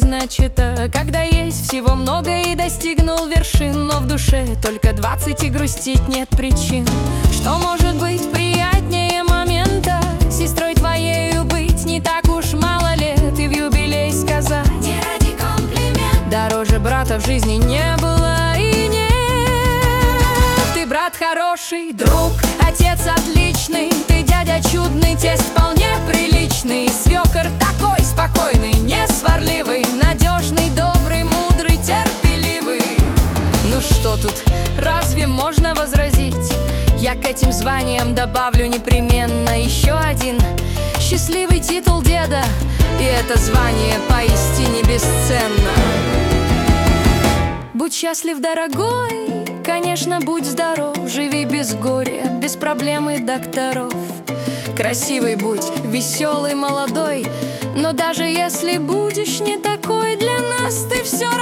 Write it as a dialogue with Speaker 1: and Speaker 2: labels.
Speaker 1: начато, когда есть всего много и достигнул вершин, но в душе только 20 и грустить нет причин. Что может быть приятнее момента сестрой твоею быть? Не так уж мало лет и в юбилей сказать не ради комплимент. Дороже брата в жизни не было и нет. Ты брат хороший, друг, отец отличный, ты дядя чудный, тесть вполне приличный, свекор такой спокойный, не сварливый, надежный, добрый, мудрый, терпеливый. Ну что тут, разве можно возразить? Я к этим званиям добавлю непременно еще один счастливый титул деда, и это звание поистине бесценно. Будь счастлив, дорогой, конечно, будь здоров, живи без горя, без проблем и докторов. Красивый будь, веселый, молодой, но даже если будешь не такой, для нас ты все